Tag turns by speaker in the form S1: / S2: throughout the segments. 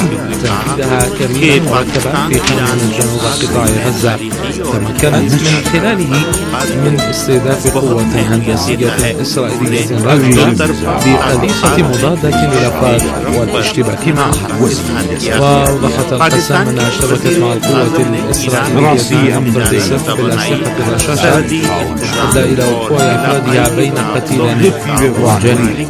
S1: تنفيذها كبيرا مركبا في قانون جنوب قطاع غزة، تمكنت من خلاله من استهداف قوة هندسية إسرائيلية راكدة بقذيفة مضادة للآفات والاشتباك معها. وأوضحت القسام أنها اشتبكت مع القوة الإسرائيلية عبر السفر بالأسلحة الرشاشة، أدى إلى وقوع أفرادها بين قتيل وجريح.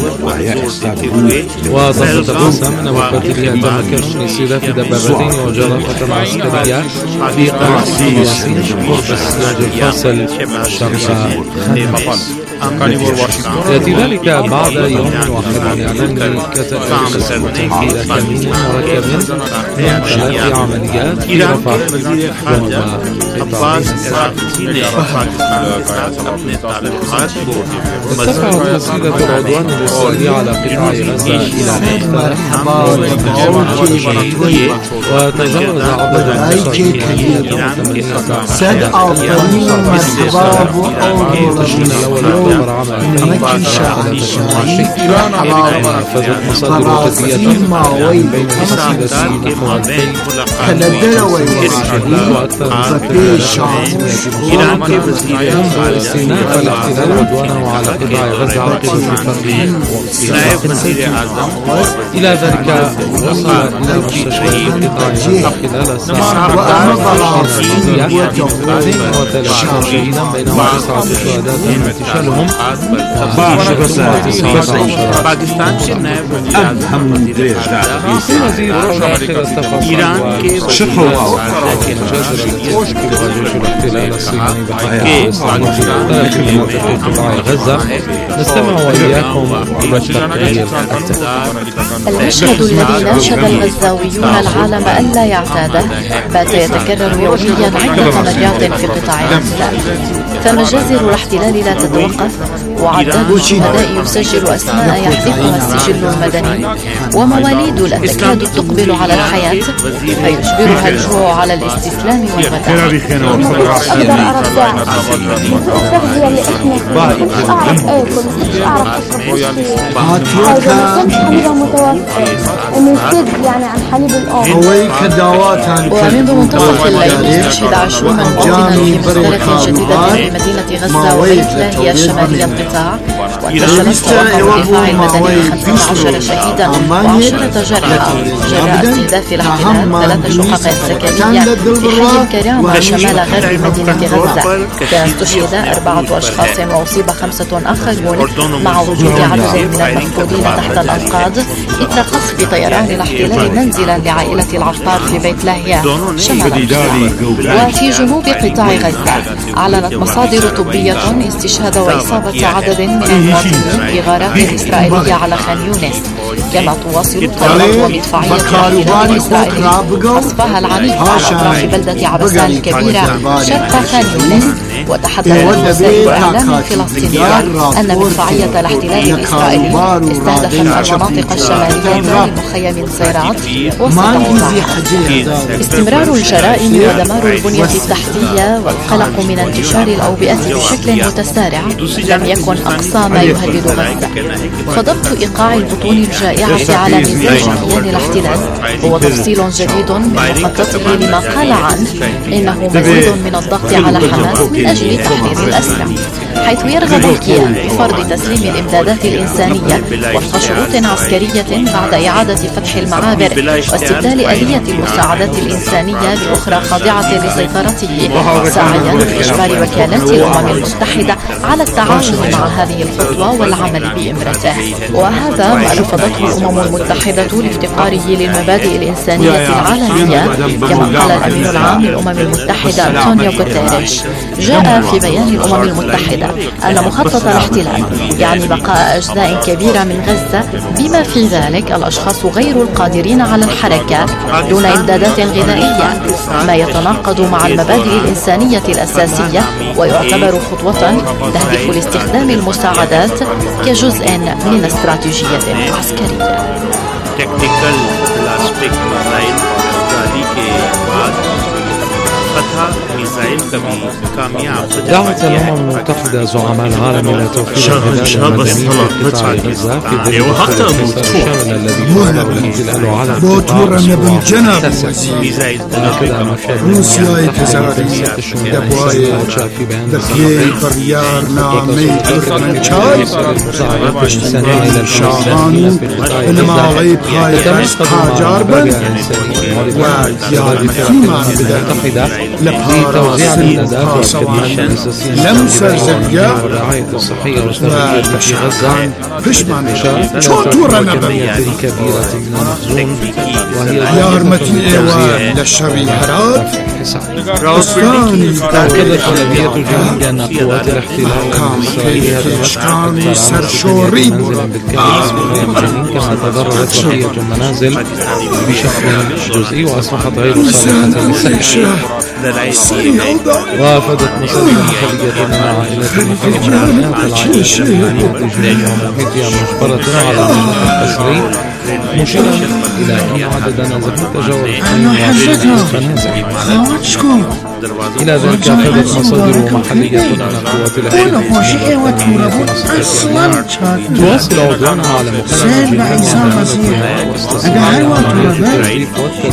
S1: وضبط القسام أن وقتلها تم كشف استهداف دبابتين وجرافة عسكرية في قرية ياسين قرب السياج الفاصل شرق خانيونيس. يأتي ذلك بعد يوم واحد من إعلان كتائب القسم تحويل كمين مركب من 3 عمليات في رفح جنوب قطاع غزة. ارتفعت وسيلة العدوان الإسرائيلي على قطاع غزة إلى وتجاوز عدد نفذت مصادر تدرية بين وسيلة المقاومتين وأكثر من استئناف الاحتلال عدوانه على قطاع غزة عقب إلى ذلك وصل إلى مستشفيات قطاع غزة خلال الساعة 32 شهيدا بينما 9 شهداء تم اغتيالهم
S2: पाकिस्तान से नए
S1: وزير آخر التفاصيل الاحتلال الصهيوني بقطاع غزة. نستمع وإياكم إلى التقرير
S3: المشهد الذي ناشد الغزاويون العالم ألا يعتاده بات يتكرر يوميا عدة مرات في قطاع غزة، فمجازر الاحتلال لا تتوقف، وعداد الشهداء يسجل أسماء يحذفها السجل المدني، ومواليد لا تكاد تقبل على الحياة فيجبرها الجوع على الاستسلام والغداء. ومنذ منتصف الليل استشهد 20 مواطنا في مسألة جديدة في مدينة غزة وبيت لاهيا شمالي القطاع، وانتشرت توقع الدفاع المدني 15 شهيدا و10 جرحى جراء استهداف الاحتلال 3 شقق سكنية في حي الكرامة شمال غرب مدينة غزة. كان استشهد 4 أشخاص وأصيب 5 آخرون، مع وجود عدد من المفقودين تحت الأنقاض إثر قصف طيران الاحتلال منزلا لعائلة العطار في بيت لاهيا شمال القطاع. وفي جنوب قطاع غزة أعلنت مصادر طبية استشهاد وإصابة عدد من المواطنين في غارات إسرائيلية على خان يونس، كما تواصل طائرات ومدفعية الاحتلال الإسرائيلي قصفها العنيف على أطراف بلدة عبسال الكبيرة شرق خان يونس. وتحدثت وسائل إعلام فلسطينية أن مدفعية الاحتلال الإسرائيلي استهدفت المناطق الشمالية لمخيم صيرات وسط قطاع. استمرار الجرائم ودمار البنية التحتية والقلق من انتشار الأوبئة بشكل متسارع لم يكن أقصى ما يهدد غزة، فضبط إيقاع البطون الجائعة على مزاج كيان الاحتلال هو تفصيل جديد من مخططه لما قال عنه إنه مزيد من الضغط على حماس من أجل تحرير الأسرى، حيث يرغب الكيان بفرض تسليم الإمدادات الإنسانية وفق شروط عسكرية بعد إعادة فتح المعابر واستبدال آلية المساعدات الإنسانية بأخرى خاضعة لسيطرته، ساعيا لإجبار وكالات الأمم المتحدة على التعاون مع هذه الخطوة والعمل بإمرته. وهذا ما رفضته الأمم المتحدة لافتقاره للمبادئ الإنسانية العالمية، كما قال الأمين العام للأمم المتحدة أنطونيو غوتيريش. جاء في بيان الأمم المتحدة أن مخطط الاحتلال يعني بقاء أجزاء كبيرة من غزة بما في ذلك الأشخاص غير القادرين على الحركة دون إمدادات غذائية، ما يتناقض مع المبادئ الإنسانية الأساسية ويعتبر خطوة تهدف لاستخدام المساعدات كجزء من استراتيجية عسكرية.
S1: دعت الأمم المتحدة زعماء العالم إلى توفير الهلال المدني في قطاع غزة في ظل الحصار الشامل الذي يحاول الاحتلال على القطاع وهكذا نشر
S4: روسيا يتزاري دبواي دخيل بريار نامي تركمنشاي
S1: الإنسانية إلى
S4: شاهانو إنما غيب هاي حاجار بن وزيادة فيما
S1: المتحدة
S4: لبهارة
S1: الإمدادات والخدمات الأساسية
S4: لمسة زبقة
S1: والرعاية الصحية والتغذية في غزة
S4: فشمان
S1: شون
S4: تورنا
S1: كمية كبيرة من المخزون وهي
S4: يارمتي إيوان للشريحرات أستاني
S1: تأكدت غالبية الجنود أن قوات الاحتلال الإسرائيلية
S4: كان سرشوري
S1: كما تضررت بقية المنازل بشكل جزئي وأصبحت غير صالحة للسكن. وافدت مصادر محلية من عائلة المحلية العائلة الجنوبية ومحيطها مجبرة على النقل القسري مشيرا إلى أن عدد نازحين تجاوز 22 إلى ذلك أفادت مصادر محلية أن قوات الاحتلال تواصل عدوانها على مختلف الجهات والتدريب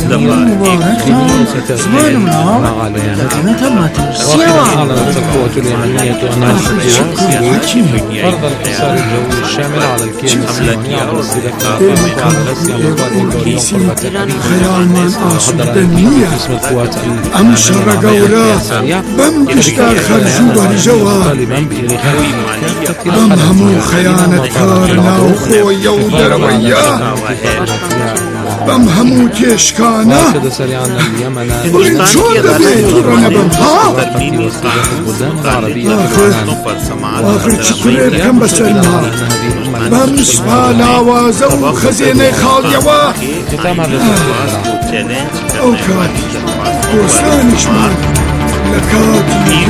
S1: والتدريب مع عليها. وأخيرا أعلنت القوات اليمنية أنها ستواصل فرض الحصار الجوي الشامل على الكيان الصهيوني على السلاح وعلى غزة والقادم واليوم قرب اسم القوات
S4: أمشر قولا بم تشتاق خرجوبة لجوا بم همو خيانة كارنا وخويا ودرويا بم همو تيشكانا شون دبيتو رنا بم آخر شكرير كم بسلنا بم سفالا وازو خزيني خاليوا أوكاتي دوستاني شمان لكاتي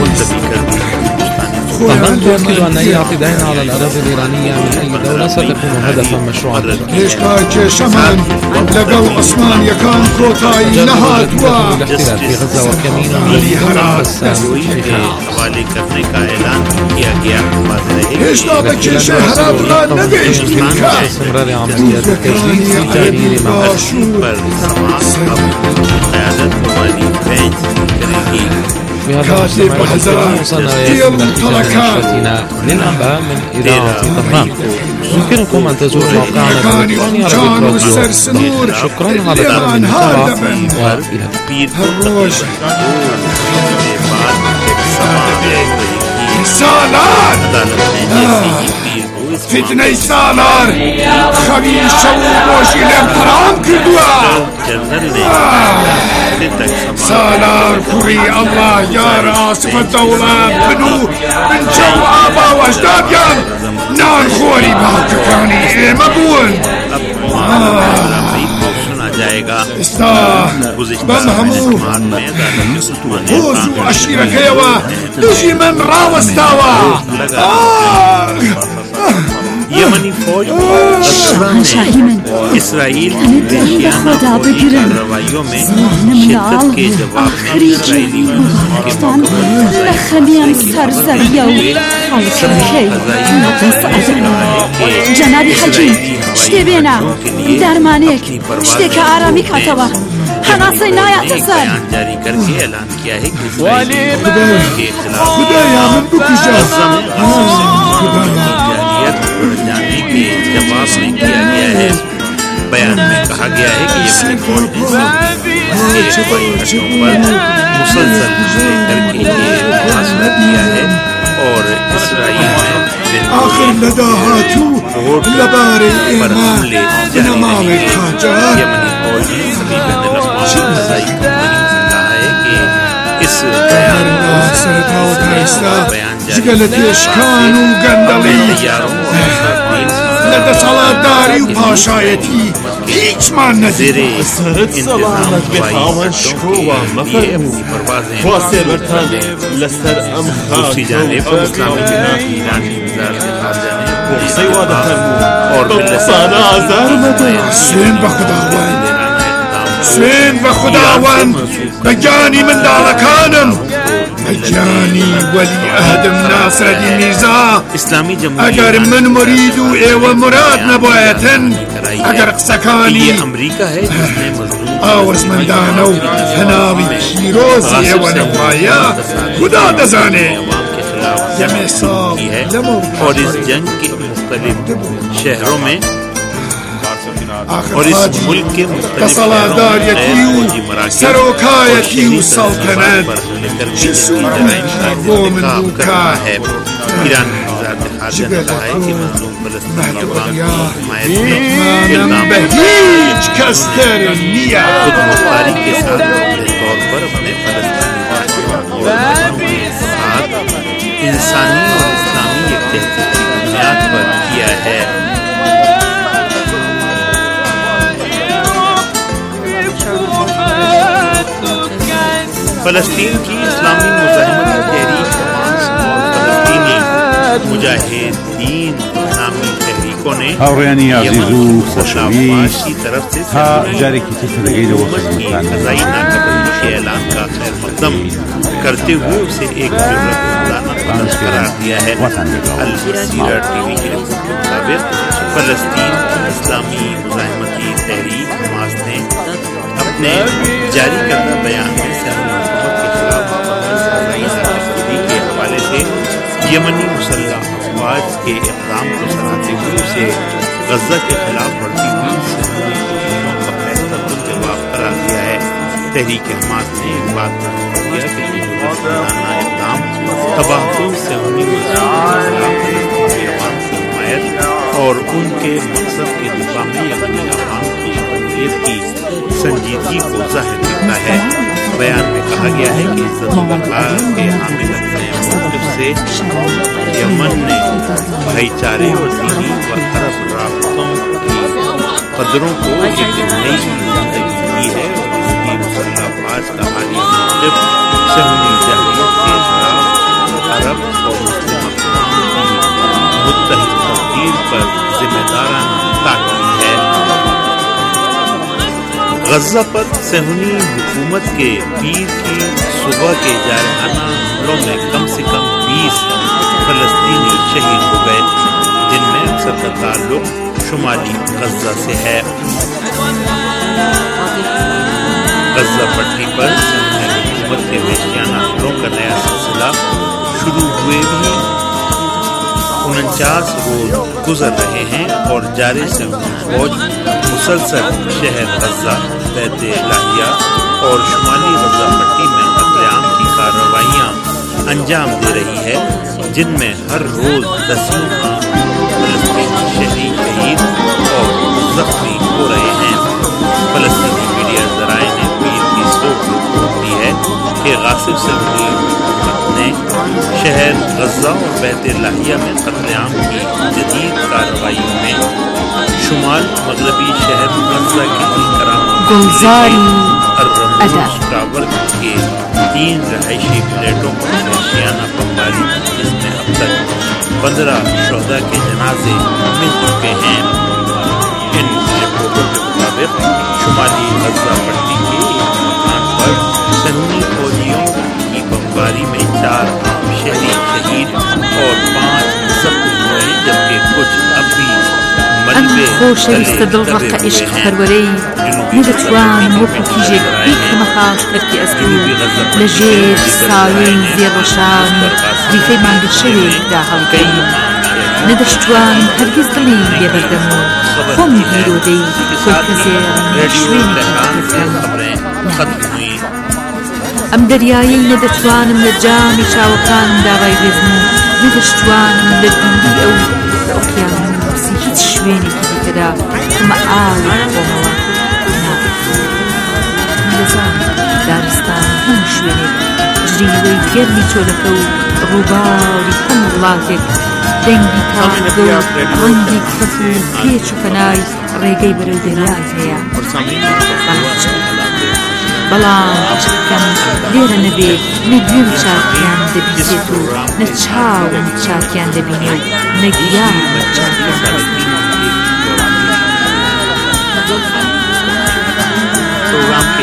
S1: طبعا تؤكد أن أي اعتداء على الأراضي الإيرانية من أي دولة ستكون هدفا مشروعا.
S4: ليش كاجي شمان لقوا عثمان يكان كوتاي نهات
S1: الاحتلال في غزة وكمين
S4: ليش دابك شهرات غاد نبيش تنكا
S1: استمرار عمليات التجديد في تغيير
S4: كاتب وحزران
S1: وصلنا نشرتنا للأنباء من إذاعة طهران. يمكنكم أن تزوروا موقعنا الإلكتروني عربية. شكرا على طلب المتابعة وإلى
S4: الروج سالار فتنة سالار خبير شووشي لمحرام كدوا سالار كري الله يا راس الدولة بنو من جو آبا واجداديان نان خوري باككاني مبون استا بم همو خوزو عشيرك يوا دجي من راوستاوا
S2: یمنی فوج اسرائیل
S5: خدا بگیرن نمنال آخری جوی مبارکتان لخمیم سرزویه و خلقی نقص ادن جنابی حجیم شتی بینا درمانیک شتی که آرامی کتوا حناسی نایت سر
S4: خدایا من بکجا
S2: जाने के जवाब में किया गया है। बयान में कहा गया है कि यमनी फौज ने मुसलसल करके ये फैसला किया है और इसराइल में
S4: आखिर नदाहातू लबारे ईमान नमावे खाजार
S2: यमनी फौज ने सभी कहा है कि इस बयान
S4: جقلت يشكان وقندلي لدى صلاة داري وباشايتي هيج ما ندري
S6: سلامت بخاون شكوى مفر واسه برتان لسر ام خاك وقصي وادتن اور باللسان عزار مدى
S4: سين بخداوان سوين بخداوند بجاني من دالكانم بجاني ولي أهدم ناصر الدين ميرزا اگر من مريد ايوه مراد نبويتن اگر قسكاني
S2: امريكا है जिसने मजलूम
S4: آوز من دانو هناوي پیروزی ايوه نبويا خدا دزانه
S2: की है और इस जंग के मुख्तलिफ शहरों में और इस मुल्क के मुख्तलिफ
S4: سروكايتي والسلطنات
S2: है ईरान ذات खारजा ने कहा है कि मजलूम फलस्तीनी अवाम की हिमायत में खुद मुख्तारी के साथ अपने तौर पर अपने फलस्तीनी इंसानी और इस्लामी यकजहती की बुनियाद पर किया है। फलस्तीन की इस्लामी मुजाहिमत तहरीक और फलस्तीनी मुजाहिदीन इस्लामी तहरीकों ने की तरफ से क़ज़ाई नाकाबंदी के ऐलान का खैर मक़दम करते हुए उसे एक करार दिया है। अल जज़ीरा टीवी की रिपोर्ट के मुताबिक फलस्तीन की इस्लामी मुजाहिमती तहरीक हमास ने अपने जारी करदा बयान में हुकूमत के खिलाफ के हवाले से यमनी मुसल्लह अफवाज के इक़दाम को सराहते हुए उसे गज़ा के खिलाफ बढ़ती हुई का फैसला जवाब करार दिया है। तहरीक हमास ने एक बात पर किया कि इक़दाम तबाहकुन से होने की हिमायत और उनके मकसद के दिफा में यमनी अवाम की शमूलियत की संजीदगी को जाहिर करता है। बयान में कहा गया है कि इज़्ज़त-ए-वक़ार के हामिल अपने मौक़िफ़ से यमन ने भाईचारे और दीनी व अरब राबतों की कदरों को एक नई ज़िंदगी दी है और इसकी मुसल्लह अफ़वाज का हालिया मौक़िफ़ शहरी जाहिलियत के खिलाफ अरब और मुस्लिम अक़वाम की मुत्तहिद तब्दील पर जिम्मेदाराना ताक़ीद है। गज़ा पर सहूनी हुकूमत के पीर की सुबह के जारहाना हमलों में कम से कम 20 फलस्तीनी शहीद हो गए, जिनमें अक्सर का ताल्लुक शुमाली गज़ा से है। गज़ा पट्टी पर सहूनी हुकूमत के वहशियाना हमलों का नया सिलसिला शुरू हुए भी 49 रोज गुजर रहे हैं और जारे सहूनी फौज मुसलसल शहर गज़ा, बैत-ए-लाहिया और शुमाली गज़ा पट्टी में कत्लेआम की कार्रवाइयाँ अंजाम दे रही है, जिनमें हर रोज दसियों फलस्तीनी शहीद और जख्मी हो रहे हैं। फलस्तीनी मीडिया ज़राए ने पीर की सोच दी है कि गासिब सहूनी हुकूमत ने शहर गज़ा और बैत-ए-लाहिया में कत्लेआम की जदीद कार्रवाइयों में शुमाल मगरबी शहर गज़ा के टावर के 3 रहायशी फ्लैटों पर वहशियाना बमबारी, जिसमें अब तक 15 शोहदा के जनाजे मिल चुके हैं। इन रिपोर्टों के मुताबिक शुमाली गज़ा पट्टी के एक मकान पर सहूनी फौजियों की बमबारी में 4 शहरी शहीद और 5 जख्मी हुए, जबकि कुछ अब भी
S5: خۆشەویستە دڵڕەقە عیشق پەروەرەی نەدەتوانم وەکو کیژێک بیکەمە خاش تەرکی ئەسکوو لە ژێر ساوێی زێڕەشانی ریفەی مانگە شەوێکدا هەڵگەین. نەدەشتوانم هەرگیز دڵی لێبەردەمەوە خۆمی بیرۆدەی خۆی کەزێڕم شوێنی ئەم دەریایی نەدەتوانم لە جامی چاوەکانم داوای بێزم و نەدەشتوانم لە دووری ئەو لە ئۆقیانوسی هیچ شوێنێکی دیکەدا ئەمە ئاوی خۆمەوە لەزان دارستان هەموو شوێنێک ژریوەی گەرمی چۆلەکە و ڕووباری هەموو وڵاتێک دەنگی تاڵگە و ڕەنگی کەف و پێچ و پەنای ڕێگەی بەرەو دەریای هەیە. بەڵام عشقەکەم لێرە نەبێ نەگوێم چاکیان دەبیزێت و نەچاوم چاکیان دەبینێ و نەگیان چاکیان دەبینێ.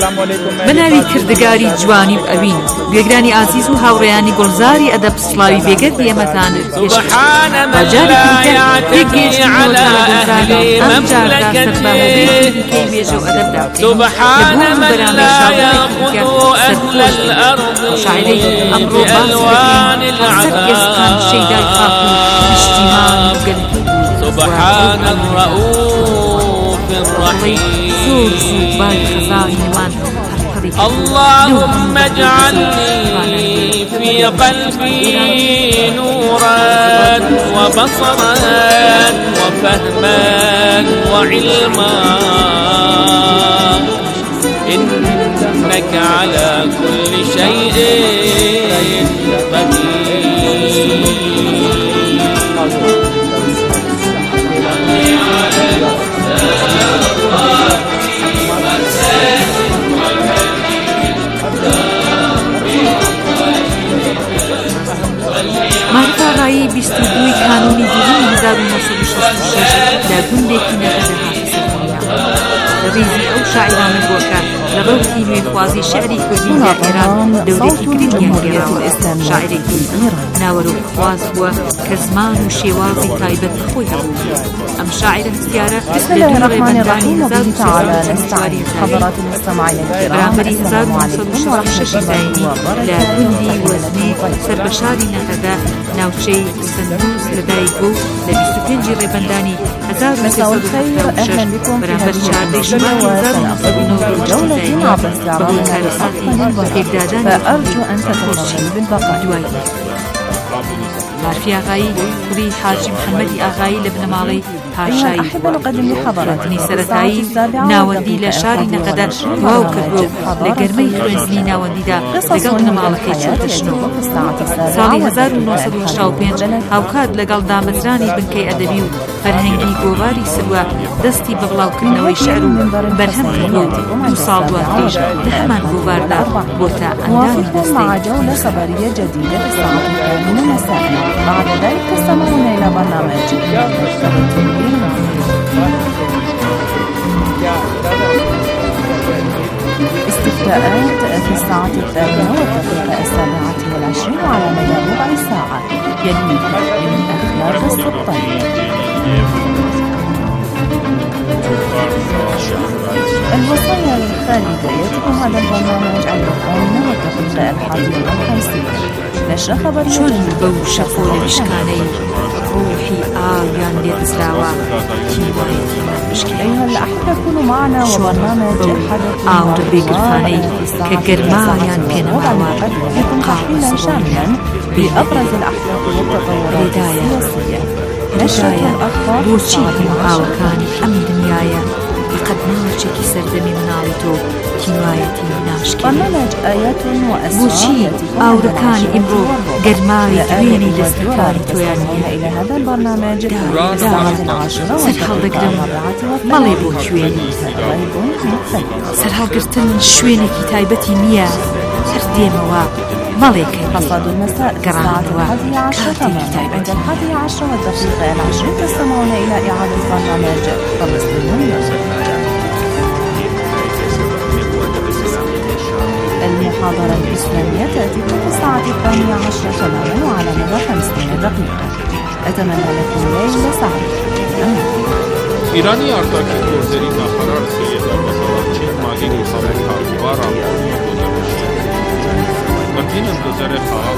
S5: بەناوی کردگاری جوانی و ئەوین گوێگرانی ئازیز و هاوڕێیانی گۆڵزاری ئەدەب سڵاوی بێگەر ئێمەتان پێشگەیشتنەوەتانەگەزاری ئەم جاردا سەرباهێزی وێژە و ئەدەبدا
S7: سبحان من لا يأخذ أهل الأرض بألوان العذاب سبحان الرؤوف الرحيم اللهم اجعلني في قلبي نورا وبصرا وفهما وعلما إنك على كل شيء قدير.
S5: معرفة ڕایی 22 کانونی دیری 1966 لە گوندێکی نەقەدەهاتی سەرکەوتووە لە ڕێزی ئەو شاعرانە بۆکە لە ڕەوتی نوێخوازی شعری کوردی لە ئێران دەورێتی گرنگیان گێڕاوە. شاعرێکی ناوەرۆک خواز بووە کە زمان و شێوازی تایبەت خۆی هەبوو. ئەم شاعرە هەستیارە لە دوو ڕێبەندانی 1940 بەرامبەری 1966 زاینی لە گوندی وەزنێ سەربەشاری نەقەدە ناوچەی سندوز لەدایک بوو لە 25 ڕێبەندانی 1976 بەرامبەر 14 شمالی 1990 بەهۆی کارەساتی تێکدادانی
S3: فأرجو أن تتمشي بالبقاء.
S5: مارفی ئاغایی کوڕی حاجی محەممەدی ئاغایی لە بنەماڵەی پاشایی خوێندنی سەرەتایی ناوەندی لە شاری نەقەدە تەواو کردو لە گەرمەی خوێندنی ناوەندیدا لەگەڵ بنەماڵەکەی چۆتەشنەوە. ساڵی 1985 هاوکات لەگەڵ دامەزرانی بنکەی ئەدەبی و فەرهەنگی گۆڤاری سروە دەستی بە بڵاوکردنەوەی شعر و بەرهەم کردو و 2 ساڵ دواتریش لە هەمان گۆڤاردا بۆتە ئەندامی دەستەی.
S3: بعد ذلك تستمعون إلى برنامج استفتاءات في الساعة 3:07 على مدى ربع ساعة يلي من أخلاق السلطان. الوصايا الخالدة يتم هذا البرنامج عن القانون والدقيقة 51. نشر خبر
S5: چۆن بەو شەقۆ لە مشکانەی ڕوحی ئاویان لێدزراوە تیمایەتی مشکی.
S3: أيها الأحبة كونوا معنا وبرنامج حدث
S5: ئاورە بێگرفانەی کە گەرمایان پێنەماوە
S3: تحليلا شاملا بأبرز الأحداث والتطورات السياسية. نشرة الأخبار
S5: بۆچی هاوەکانی ئەم دنیاە فقط ناوچێکی سەردەمی مناڵی تۆ تیمایەتی ناشکی.
S3: برنامج آيات وأسرار
S5: بۆچی ئاورەکانی ئیمڕۆ گەرمای دوێنی دەستەکانی تۆیان
S3: إلى هذا البرنامج
S5: سەرهەڵدەگرم مەڵێ بۆ کوێنی سەرهەڵگرتن شوێنێکی تایبەتی نییە هەر دێمەوە مەڵێکەی
S3: حصاد المساء الساعة 11:10 تستمعون إلى إعادة برنامج فلسطين. المحاضرة الإسلامية تأتي في الساعة 12 تماما وعلى مدى 50 دقيقة. أتمنى لكم ليلة سعيدة.
S8: ایرانی արտաքին գործերի նախարար Սեյեդ Աբբասավարչին մագի գլխավոր քարտուղարը գոզարոշի։ Կոնտինեն գոզարե խաղաղ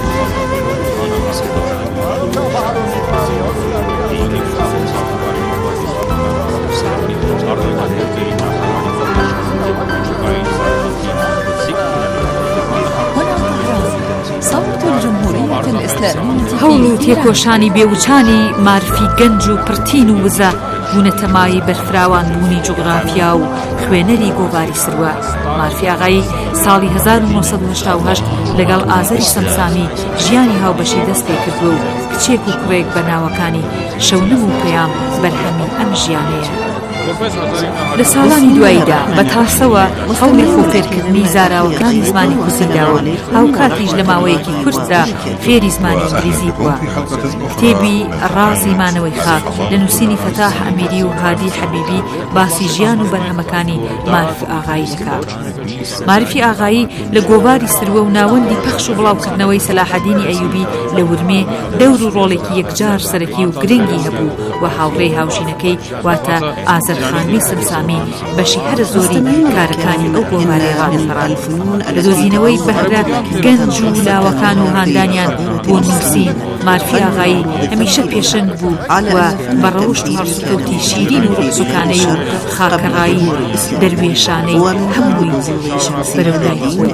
S5: هەوڵ و تێکۆشانی بێوچانی مارفی گەنج و پرتین و وزە بوونەتەمایی بەرفراوان بوونی جوغرافیا و خوێنەری گۆڤاری سروە. مارفی ئاغایی ساڵی 1970 لەگەڵ ئازەری سەمسامی ژیانی هاوبەشی دەست پێ کردووە و کچێک و کوڕێک بە ناوەکانی شەونم و پەیام بەرهەمی ئەم ژیانەیە. لە ساڵانی دواییدا بە تاسەوە هەوڵی خۆفێرکردنی زاراوەکانی زمانی کوردیداوە هاو کاتیش لە ماوەیەکی کورتدا فێری زمانی ئینگلیزی بووە. کتێبی ڕازی مانەوەی خاک لە نووسینی فەتاح ئەمیری و هادی حەبیبی باسی ژیان و بەرهەمەکانی مارف ئاغایی دەکات. مارفی ئاغایی لە گۆباری سروە و ناوەندی پەخش و بڵاوکردنەوەی سەلاحەدینی ئەیوبی لە ورمێ دەور و ڕۆڵێکی یەکجار سەرەکی و گرنگی هەبوو و هاوڕێی هاوژینەکەی واتە ئازەرخانووی سمسامی بەشی هەرە زۆری کارەکانی ئەو گۆبارەی ڕادەسەڕان لە دۆزینەوەی بەهرە گەنج و لاوەکان و هاندانیان بۆ نووسین. مارفی ئاغایی هەمیشە پێشنگ بوو و بە ڕەوشت و هەڵسوکەوتی شیرین و ڕوخسوکانەی و خاکەڕایی دەروێشانەی هەمووی بەرەولای خۆی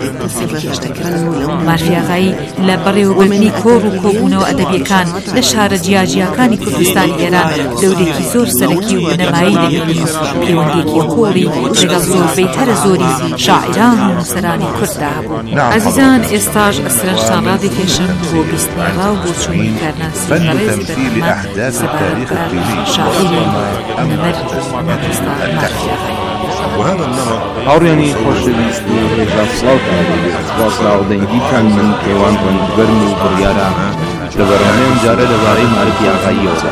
S5: مارفی ئاغایی لە بەڕێوەبردنی کۆڕ و کۆبوونەوە ئەدەبیەکان لە شارە جیاجیەکانی کوردستانی ئێران دەورێکی زۆر سەرەکی و بنەمایی دەبینی و پەیوەندێکی کۆڕی لەگەڵ زۆربەی هەرە زۆری شاعران و نووسەرانی کورددا هەبوو. عەزیزان، ئێستاش ئەسرەنجتان ڕادێکێشم بۆ بیستنی ڕاو بۆ چوونی کارناسی بەڕێزی بەرهەمان سەبارەتدار شاعیری ئەمەر مەکستان مارفی ئاغایی.
S9: هاوڕێنی خۆشەویست و هێژا سڵاوتان سپاس لاوەدەنگیتان من کێوان بەرم و بڕیارە لە بەرنامەیەم جارە لەبارەی مارفی ئاغاییەوە.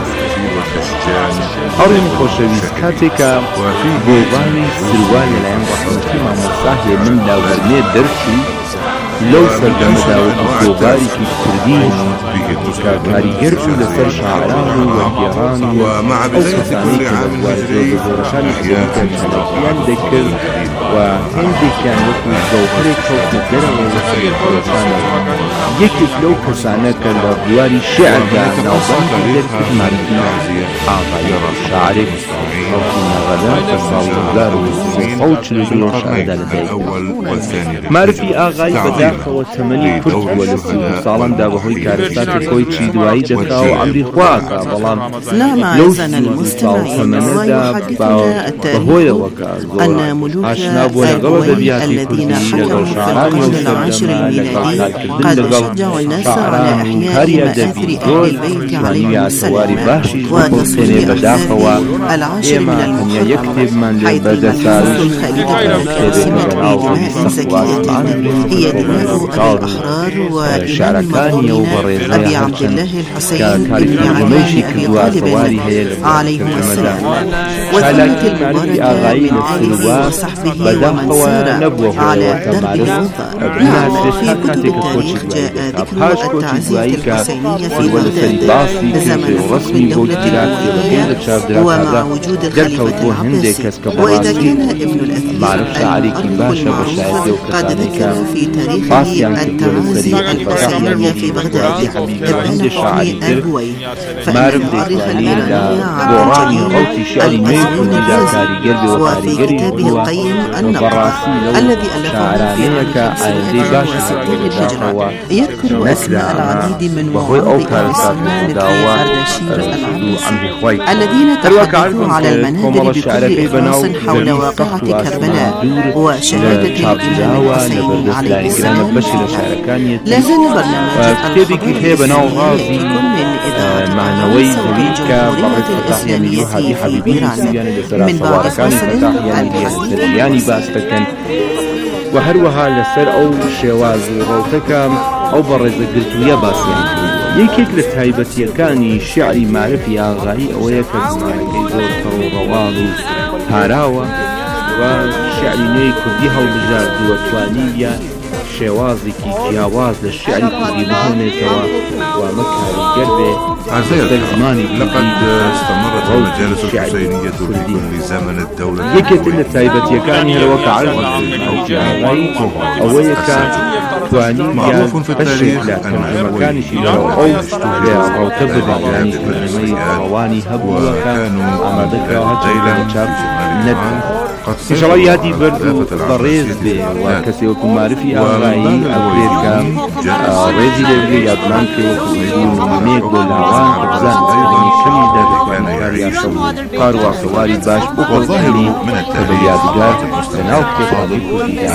S9: هاوڕێنی خۆشەویست، کاتێکە گۆڤاری سروە لەلایەن ڕەحمەتی مامۆستا هێمن لە وەرمێ دەرچوو لەو سەردەمەدا وەکو گۆڤارێکی کوردی کە کاریگەر بوو لەسەر شاعران و وەرگێڕان و ئەو کەسانەی کە لە بوارە زۆربەزۆرەکانی خۆیان دەکرد و هێندێکیان وەکو جەوهەرێک کەوتە دەرەوە لەسەر خۆیانەوە. یەکێک لەو کەسانە کە لە بواری شێعردا ناوبانگی دەرکرد مارفی ئاغایی شاعرێک خەڵکی نەغەدە کە ساڵ 1940 لەدایک مارفی ئاغایی بەداخەوە تەمەنی کورت بووە لە 30 ساڵاندا بەهۆی کارەساتی خۆی چیدوایی دەکا و ئەمری خواکە، بەڵام لەو 30 ساڵ تەمەنەدا بەهۆیەوەکە زۆر ئاشنا بووە لەگەڵ ئەدەبیاتی کوردی لەگەڵ شاعرانی ئەو سەردەمە لەگەڵ کارکردن لەگەڵ شاعران و کاری ئەدەبی زۆر توانیویە سەواری باشی بۆسێنێ بەداخەوە. ئێمە تەنیا یەک کتێبمان لێ بەدەساوی شعرەکانی ئەو بەڕێزەیە هەرچەند کە کاری تەرجەمەیشی کردووە سەواری هەیە لە تەرجەمەدا. چالاکی مارفی ئاغایی لە سروە بەداخەوە نەبووە هۆیەوە کە مارف بناکرێت هەر کاتێکە کۆچی دوایی دەکا. پاش کۆچی دوایی کە سروە لەسەری باسی کرد و ڕەسمی بۆ گیرا کتێبەکەی لە چاپدراکەدا دەرکەوت بۆ هەندێک کەس کە بەڕاستی مارف شاعرێکی باشە بە شایەتی و کەسانەی کە باسییان کردووە لەسەری الفەتاحی في بغداد ابن شاعری کرد. مارف دەیتوانی لە گۆڕانی ڕەوتی شعری نوێی کوردیدا کاریگەر بێ و کاریگەری بووە بەڕاستی لەو شاعرانەیە کە ئایندەی باشی بەداخەوە نەکرا بەهۆی ئەو کارەسات داوە سوود و ئەمری خۆی. هەروەکە کۆمەڵە شعرەکەی بەناو
S10: حول واقعة كربلاء وشهادة الإمام الحسين عليه السلام. لازال برنامج
S9: كتابێکی هەیە بەناو ڕازی معنەوەی زەوی کە بەڕێز فەتاحیانی و هادی حەبیبی نووسیویانە لەسەر سەوارەکانی فەتاحیانی باس دەکەن و هەروەها لەسەر ئەو شێواز و ڕەوتەکە ئەو بەڕێزە گرتوویە باسییان کردووە. یەکێک لە تایبەتیەکانی شیعری مارفی ئاغایی ئەوەیە کە زمانەکەی زۆر کەڕ و ڕەواڵ و پاراوە و شیعری نوێی کوردی هەڵبژاردووە توانیویە شێوازێکی جیاواز لە شیعری کوردی بهێنێتەوە و ئەمە کاریگەر بێ زمانی
S11: لقد استمرت المجالس الحسينية في كل زمن الدولة.
S9: یەکێک لە تایبەتیەکانی هەیەوە کە عەرزی ئەوەیە کە توانیویە بەشێک لە تەرجەمەکانیشی لەو ئەو ڕەوتە بەدەیانی تەرجەمەی ڕەوانی هەبووە کە ئامادەکراوە هەرچەندە لە چاپ نەبوو. ئینشەڵڵا یادی بەرد و بەڕێز بێ و کەسێ وەکو مارفی ئاغایی ئەوێت کە ڕێزی لێ یادمان کردوەکو نمونەیەک بۆ لاوان کە بزانانی کەمی دەردەکوانەکانی قاروا سەواری باش بۆ خۆزاهری کە بە یادگار لەناو کتێبخانەی کوردیدا.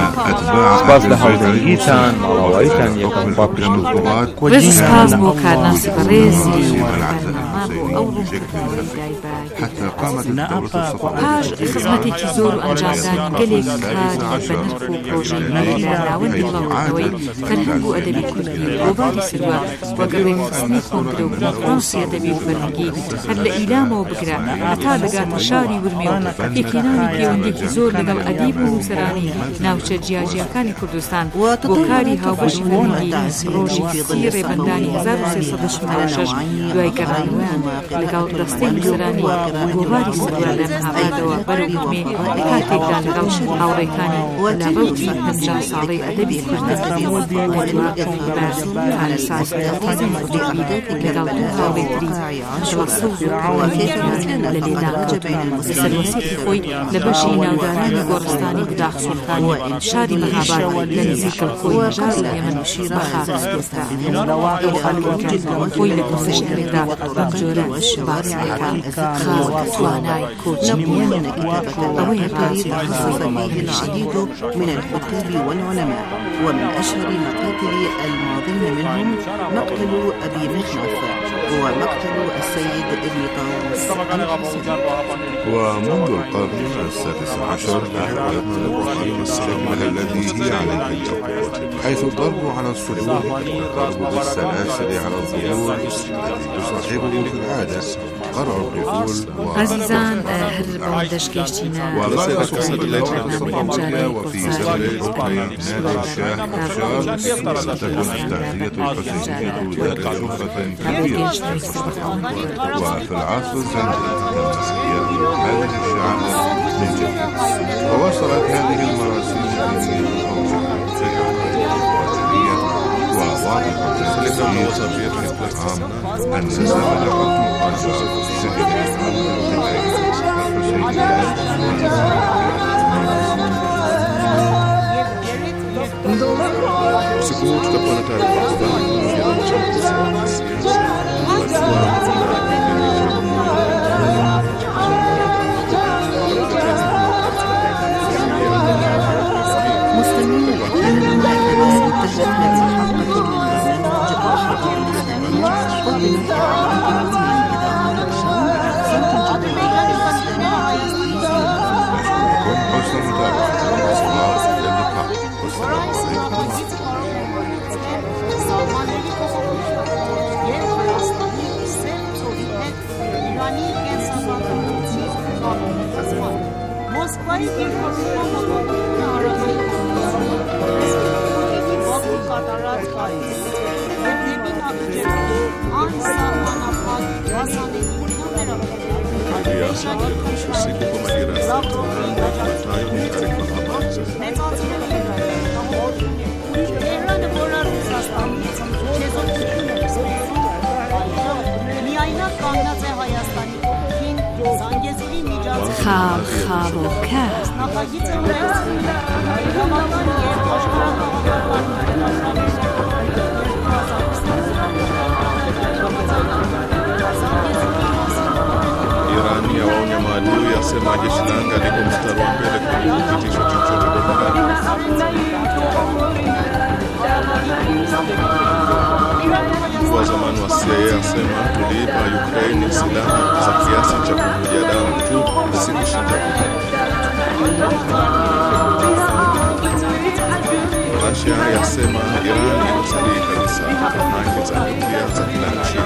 S9: سپاس لە هاوڕێیتان ماڵاواییتان یەکەم خوا پشت
S5: سپاس بۆ کارناسی بەڕێزی بەرنامە بۆ ئەو ڕووکردنەوەی دایبات.
S11: حتى قامت الدولة
S5: پاش خزمەتێکی زۆر و ئەنجامدان گەلێک کاری بەنرخ و پرۆژەی ناوەندی بڵاوکردنەوەی فەرهەنگ و ئەدەبی کوردی گۆڤاری سروە وەگەڕێک خستنی کۆنگرە و کنفرانسی ئەدەبی و فەرهەنگی هەر لە ئیلامەوە بگرە هەتا دەگاتە شاری ورمێ و پێکهێنانی پەیوەندێکی زۆر لەگەڵ ئەدیب و نووسەرانی ناوچە جیاجیەکانی کوردستان بۆ کاری هاوبەشی فەرهەنگی ڕۆژی سی ڕێبەندانی 1386 دوای گەڕانەوەیان لەگەڵ دەستەی نووسەرانی گۆڤاری سروە لە مەهابادەوە بەرەو ورمێ کاتێکدا لەگەڵ هاوڕێکانی لە ڕەوتی 50 ساڵەی ئەدەبی کوردستان لەگەڵ دوو هاوڕێتری شڵەسە و لە لێدانکەوتوان لەسەر وەسیەتی خۆی لە بەشی ناودارانی گۆڕستانی بداخسوولخان شاری مەهاباد لە نزیکە خۆی هەژار لە هێمن بەخاوەستۆستا خۆی لە پرسشتێکدا بەم جۆرە باسیەکە خاوە توانای کۆچبوون ئەوەیە پاسی
S10: العديد من الكتاب والعلماء ومن أشهر مقاتل الماضين منهم مقتل أبي مخنف ومقتل السيد ابن طاووس
S11: ومنذ القرن السادس عشر لاحق إبراهيم السلام الذي هي عليه اليوم حيث الضرب على الصدور والضرب بالسلاسل على الظهور الذي تصاحبه في العادة قرع الرجول
S5: عزيزان هر بلندش كيشتينا
S11: ولصيغة سيد اللجنة الصمامية وفي زمن الركن نادي الشاه بشار ستكون التعزية الحسينية ذات شهرة كبيرة وفي العصر الزندي تم هذه الشعارة من جديد ووصلت هذه المراسيم الدينية الأوجه في القادرية وواضح تسلية الإسلام أن زمن حكم قجار سجن
S8: سقوط تبنى
S12: Moskva'yı bir konuşma arabayı Bakı Katarat Kayısı Demin adı Ansa Manafat Vasaneli
S5: خاڵخاڵۆکە
S8: Irania waonya maadui asema jeshi la anga liko mstari wa mbele kwenye kitisho chochote duniani. Mkuu wa zamani wa CIA asema tuliipa Ukraine silaha za kiasi cha kuvuja damu tu zikushinda vita. Russia yasema Iran iko sahihi kabisa kwa haki za nyuklia za kila nchi.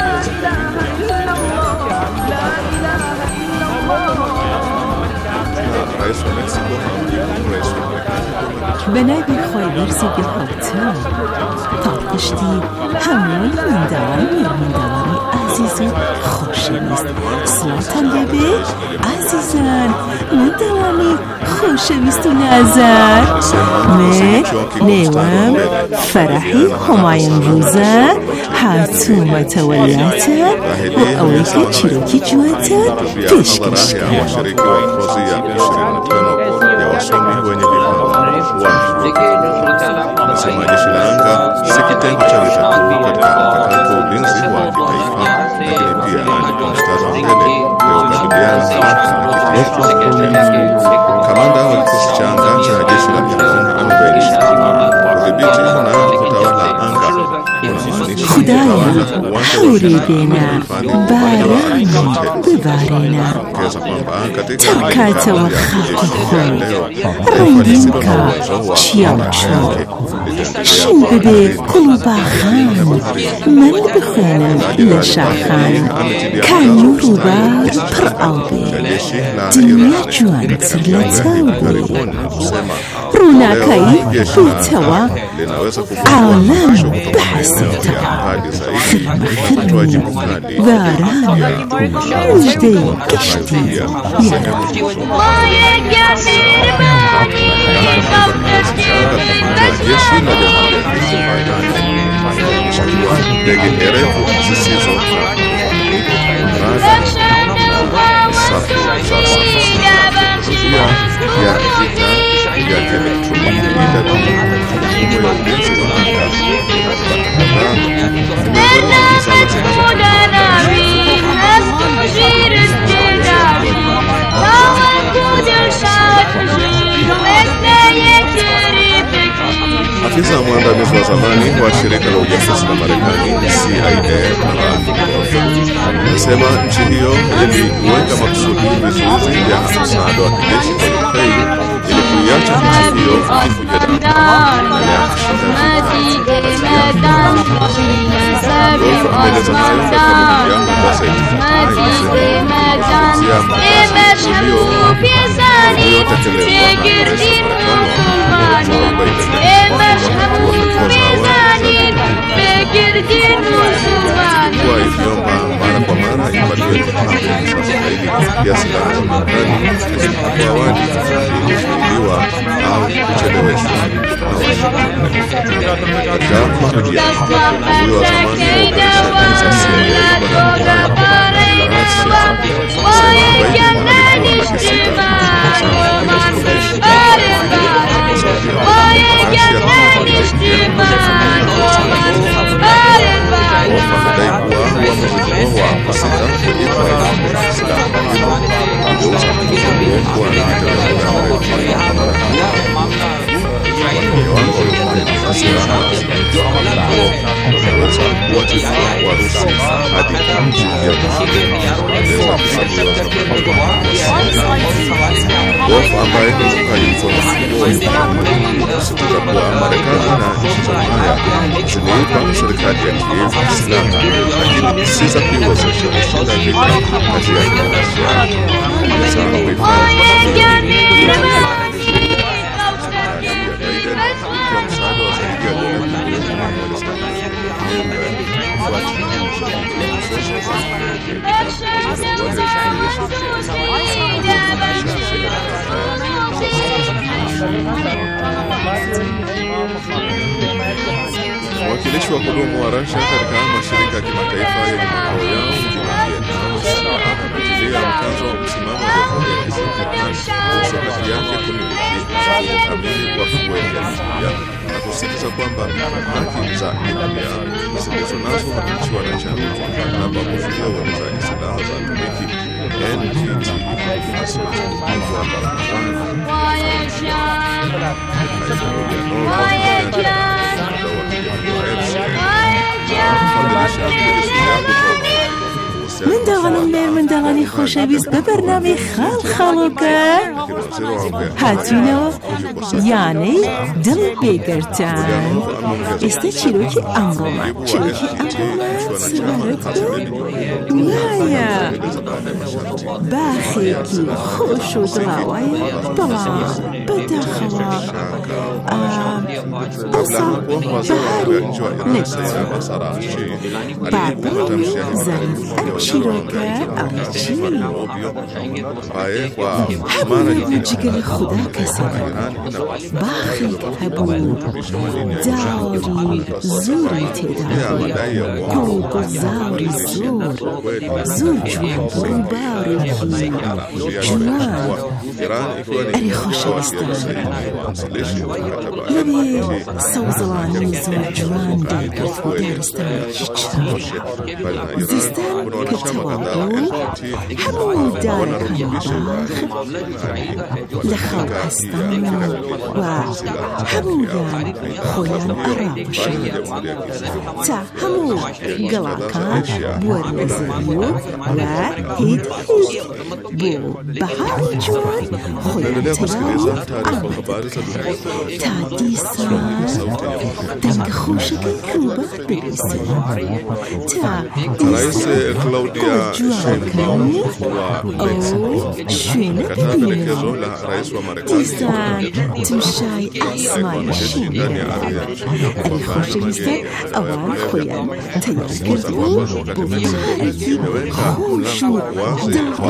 S8: Rais wa Mexico hamjibu rais wa Marekani.
S13: بنابي خوي برسي بالهوتل تاقشتي هموي من داري عزيزي خوشويست صلاة لبي عزيزان من دوامي خوشويست نازار نيوام فرحي هماين روزا حاتومة تولاتا وأويكي تشيروكي جواتا تشكشكا Nasema jeshi la anga si kitengo cha vita tu katika mkakati wa ulinzi wa kitaifa, lakini pia ni mstari wa mbele ya kukabiliana na kitisho. Kamanda wa kikosi cha anga cha jeshi la Iran amebainisha kudhibiti na kutawala anga kunamaanisha
S5: خدایە هەورێ بێنە باران ببارێنە تڕکاتەوە خاکی خۆی ڕەنگین بکە چیاو چۆ شین ببێ کوڵ و باخان من بخوێنم لە شاخان کانی و ڕووبار پڕ ئاو بێ دنیا جوانتر لە چاو بێ ڕووناکایی بێتەوە عالەم بەحەسێتەوە خرمە خرمی باران مژدەی گشتی
S8: Afisa mwandamizi wa zamani wa shirika la ujasusi la Marekani CIA anasema nchi hiyo iliweka makusudi vizuizi vya msaada wa kijeshi kwa Ukraine ili kuiacha nchi hiyo ikivuja damu ya ameeleza hayo katika mahojiano na gazeti kuwa ikiomba mara kwa mara ipatiwe vifaa vya kisasa zaidi vya silaha za Marekani hapo awali ilizuiliwa au kucheleweshwa na Washington. Katika mahojiano, huyo wa zamani wa operesheni za CIA Wolf ambaye ni mkaji mkono kusitiza kuwa Marekani na nchi za Ulaya zimeipa serikali ya Kiev silaha lakini si za kuiwezesha kushinda vita kati yake na Russia. Mwakilishi wa kudumu wa Russia katika mashirika ya kimataifa yenye makao yao mjini Vietnam anatilia mkazo msimamo wa Jamhuri ya Kiislamu kuhusu haki yake kumiliki na kuhamili watu wengi Libya na kusisitiza kwamba haki za Libya zilizo nazo wananchi wanachama wa mkataba wa kuzuia uenezaji silaha za atomiki NPT
S5: من داغنم بێ منداڵانی خۆشەویست بە بەرنامەی خاڵخاڵۆکە هاتوینەوە یانەی دڵی بێگەرتان ئێستا چیرۆکی ئەمڕۆمان چیرۆکی ئەمڕۆمان سبارەت وایە باخێکی خۆش و دڵاوایە بەڵام بەداخەوە ئەوساڵ بەهاری نەکسە بابڵ زەریف چیرۆکە ئەڵێکی هەبوو جگەلی خوددا کەسەکە باخێک هەبوو داوری زۆری تێدا بوو گۆزاوری زۆر زۆر جوان ڕووبارێکی جوان ئەری خۆشەویستان لەبێ سەوزەڵانی زۆر جوان دەرکرد بۆ دارستانێکی چاوە زستان کە
S10: التواضع حمودان لخو هستان وحمودان خويان أرابشا تا همو قلاكا بورزيو وهيد بو بحار جوان خويان تياو تا ديسان دنگ خوشك كوبا ببسي تا
S8: Rais Claudia Sheinbaum wa Mexico katika pendekezo la rais wa Marekani kuonyesha ndani ya ardhi ya nchi ya kupambana na magenge wakati Mexico imeweka mlango wazi wa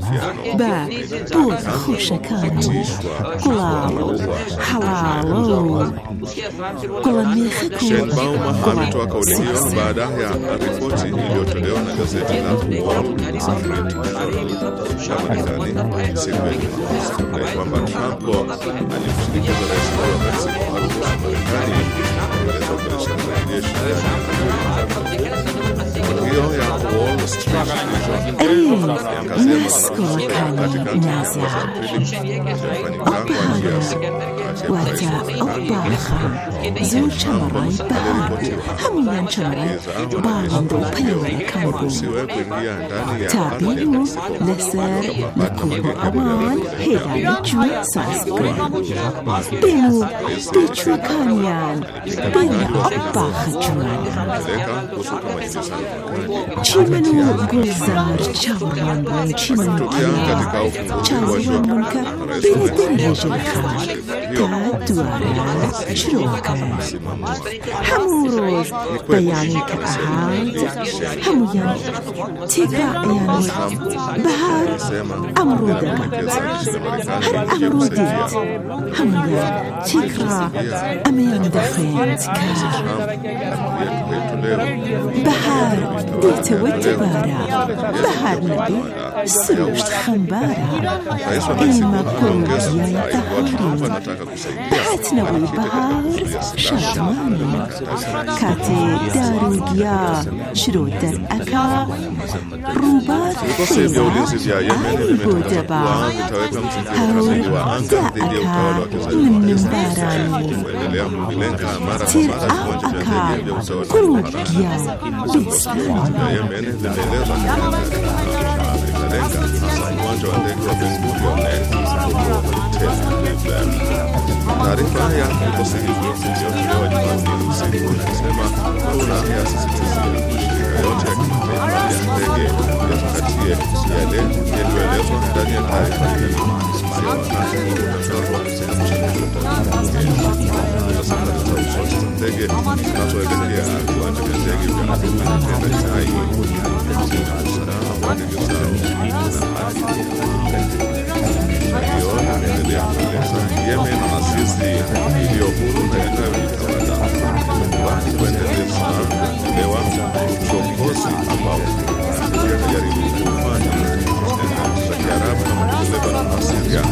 S8: kushirikiana. Sheinbaum ametoa kauli hiyo baada ya ripoti iliyotolewa na gazeti la Wall Street la Marekani siku ya Jumamosi kwamba Trump alimshinikiza rais wa Mexico aruhusu Marekani kuendeleza operesheni za kijeshi hiyo ya Wall Street
S10: تابعوا لسر لكم أمان هيدا جوان ساسكو بيو بيشو كانيان بيو أباخ جوان چیمنو گلزار چاوران بو چیمنو آیا چاوران منکا بینی درجه خار تا دوارا چروکا همو روز بیانی که احاد همو یعنی تیکا یعنی بهار امرو دکا هر امرو دید همو یعنی تیکا امیان دخیت کار بهار دیت و تبارا بهار نبی سروشت خنبارا ایما کلوزیای بهاری بحت نوی بهار شادمانی کاتی داروگیا شروع در اکا روبار خیلا آی بودبا هاول دا اکا من بارانی تیر آو اکا کلوگیا بستانی
S8: taarifa ya vikosi hivyo iliyotolewa Jumapili usiku inasema kuna yasisitizia mashirika yote ya kimataifa ya ndege yazikatie yale yaliyoelezwa ndani ya taarifa hii ndege zinazoelekea viwanja vya ndege vya Nairobi usalama wa ndege zao inaendelea kueleza Yemen asisi iliyo huru na inayojitawala kuendeleza kulewa uchokozi ambao yanajaribu kufanya za Kiarabu kama vile Lebanon na Syria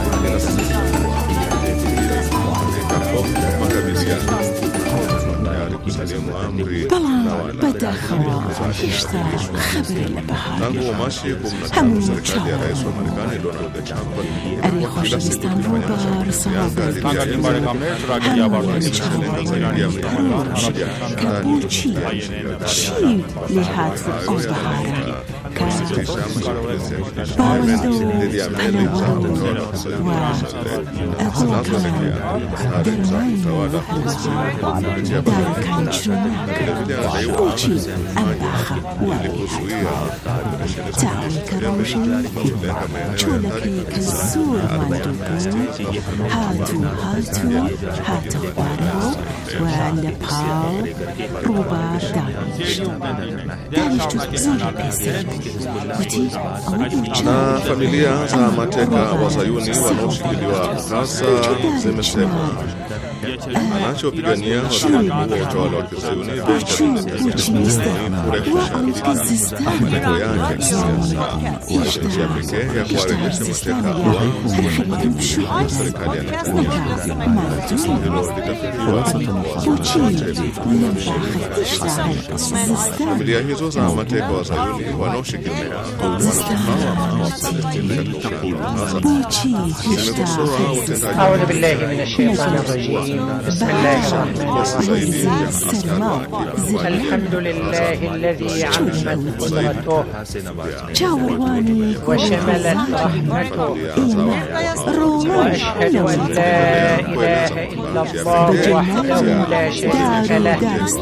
S8: tangu mashi kumnataka serikali ya rais wa Marekani Donald Trump kila siku kufanya
S10: تعالي كروشي شولكي كالسور مندوبو هاتو بارو ولباو روبا دانش زوري بيسي وتي
S8: na familia za mateka wa Sayuni wanaoshikiliwa Gaza zimesema
S11: Anachopigania watu utawala wa Kizayuni malengo yake njia pekee ya kuwarejesha mateka serikali ya familia hizo za mateka wa Zayuni wanaoshikilia
S14: أعوذ بالله من الشيطان الرجيم بسم الله الرحمن الرحيم الحمد لله الذي عمت قدرته وشملت رحمته وأشهد أن لا إله إلا الله وحده لا شريك له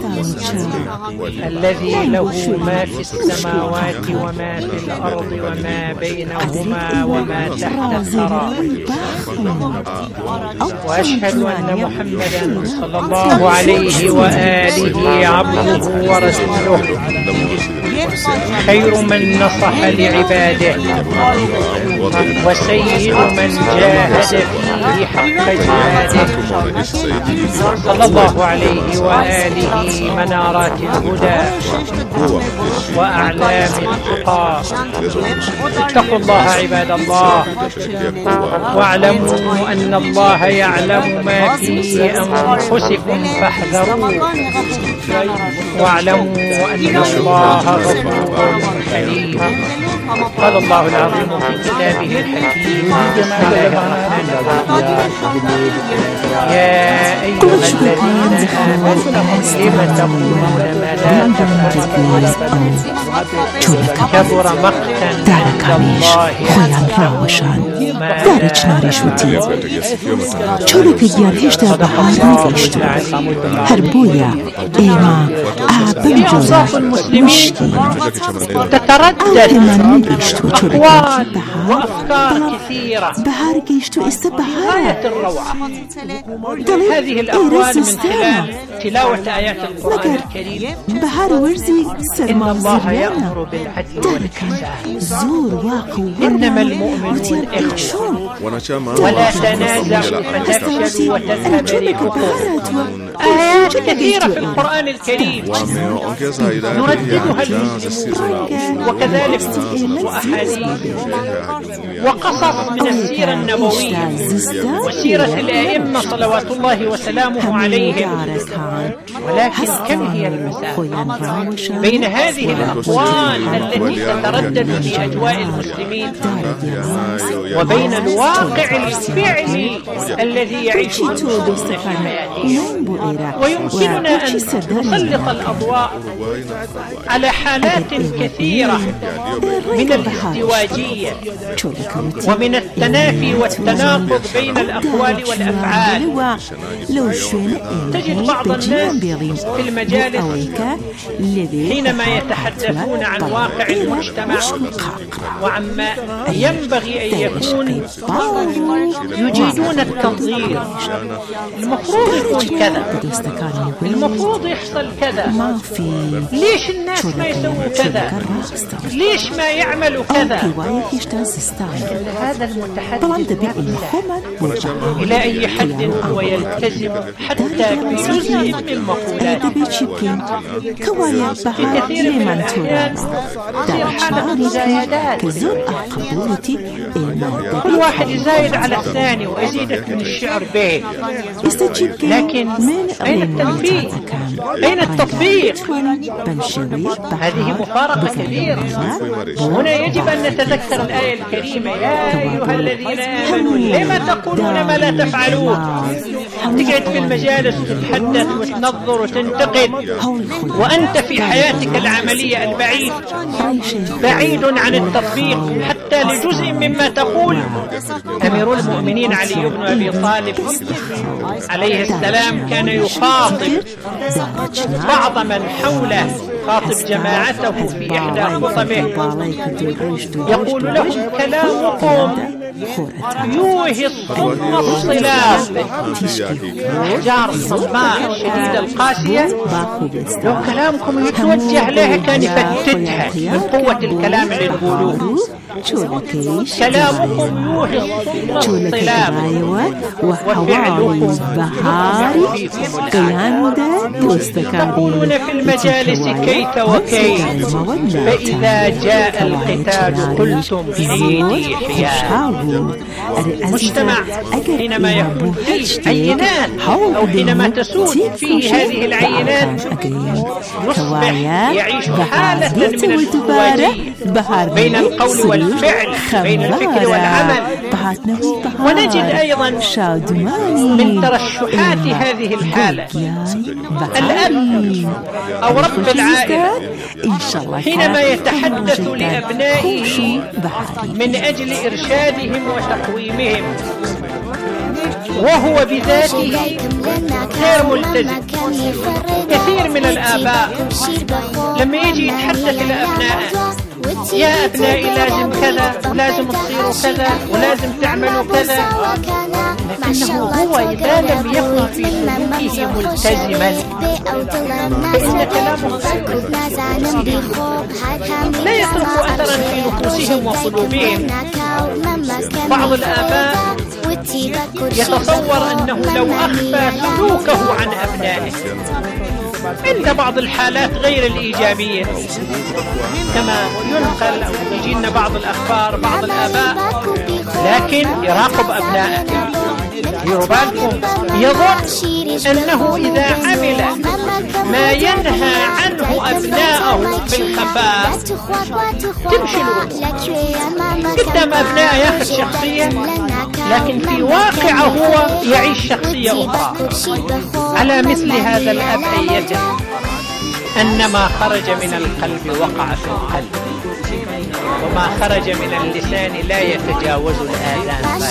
S14: الذي له ما في السماوات وما في الأرض وما بينهما وما تحت الثرى وأشهد أن محمدا صلى الله عليه وآله عبده ورسوله خير من نصح لعباده وسيد من جاهد فيه حق جهاده صلى الله عليه وآله منارات الهدى وأعلام التقى اتقوا الله عباد الله واعلموا أن الله يعلم ما في أنفسكم فاحذروه واعلموا أن الله غفور حليم قال الله العظيم في كتابه الحكيم يا أيها الذين آمنوا لم تقولون ما لا تفعلون كبر مقتا عند الله
S10: دارچناریشوتی چۆلێکی گیان هێشتا بەهار نەگەیشتووە هەر بۆیە ئێمە ئابەم جۆرە مشتی ئەمان نەگەیشتووە چۆلەکێکی بەهار بەهار گەیشتووە ئێستا بەهارە
S14: هذه الأقوال من خلال تلاوة آيات القرآن الكريم
S10: بهار ورزي
S14: إن الله يأمر بالعدل والإحسان إنما المؤمنون إخوة ولا تنازعوا فتفشلوا وتذهب ريحكم آيات كثيرة في القرآن الكريم نرددها المسلمون وكذلك وأحاديث وقصص من السيرة النبوية وسيرة الأئمة صلوات الله وسلامه عليهم ولكن كم هي المسافة بين هذه الأقوال التي تتردد في أجواء المسلمين وبين الواقع الفعلي الذي يعيشه في حياتهم ويمكننا أن نسلط الأضواء على حالات كثيرة من الازدواجية ومن التنافي والتناقض بين الأقوال والأفعال. تجد بعض الناس في المجالس حينما يتحدثون عن واقع المجتمع وعما ينبغي أن يكون يجيدون التنظير. المفروض يكون كذا، المفروض يحصل كذا، ليش الناس ما يسووا كذا، ليش ما يعملوا كذا. هذا المتحدث إلى أي حد هو يلتزم حتى بجزء من مقولاته. في كثير من الأحيان تصير حالة مزايدات، كل واحد يزايد على الثاني ويزيدك من الشعر به، لكن أين التنفيذ؟ أين التطبيق؟ هذه مفارقة كبيرة. هنا يجب أن نتذكر الآية الكريمة: يا أيها الذين آمنوا لما تقولون ما لا تفعلون. تقعد في المجالس وتتحدث وتنظر وتنتقد وأنت في حياتك العملية البعيد بعيد عن التطبيق حتى لجزء مما تقول. أمير المؤمنين علي بن أبي طالب عليه السلام كان يخاطب بعض من حوله، خاطب جماعته في إحدى خطبه، يقول لهم: كلامكم يوهي الصم الصلاب أحجار الصماء شديدة القاسية، لو كلامكم يتوجه لها كان يفتتها من قوة الكلام اللي نقولوه. كلامكم يوهي الصم الصلاب وفعلكم
S10: بهاري
S14: تقولون في المجالس كيت وكيت، فإذا جاء القتال قلتم حيدي حياد. مجتمع حينما يكون فيه عينات أو حينما تسود فيه هذه العينات يصبح يعيش حالة من الازدواجية بين القول والفعل، بين الفكر والعمل. ونجد أيضا من ترشحات هذه الحالة الأب أو رب العائلة حينما يتحدث لأبنائه من أجل إرشادهم وتقويمهم وهو بذاته غير ملتزم. كثير من الآباء لما يجي يتحدث إلى أبنائه: يا أبنائي لازم كذا ولازم تصيروا كذا ولازم تعملوا كذا، لكنه هو إذا لم يكن في سلوكه ملتزما فإن كلامه لا يترك أثرا في نفوسهم وقلوبهم. بعض الآباء يتصور أنه لو أخفى سلوكه عن أبنائه عند بعض الحالات غير الإيجابية، كما ينقل أو يجينا بعض الأخبار بعض الآباء لكن يراقب أبنائه، ديروا بالكم، يظن أنه إذا عمل ما ينهى عنه أبنائه بالخفاء تمشي الأمور قدام أبنائه، يأخذ شخصية لكن في واقعه هو يعيش شخصية أخرى. على مثل هذا الأب أيته أن ما خرج من القلب وقع في القلب، وما خرج من اللسان لا يتجاوز الآذان.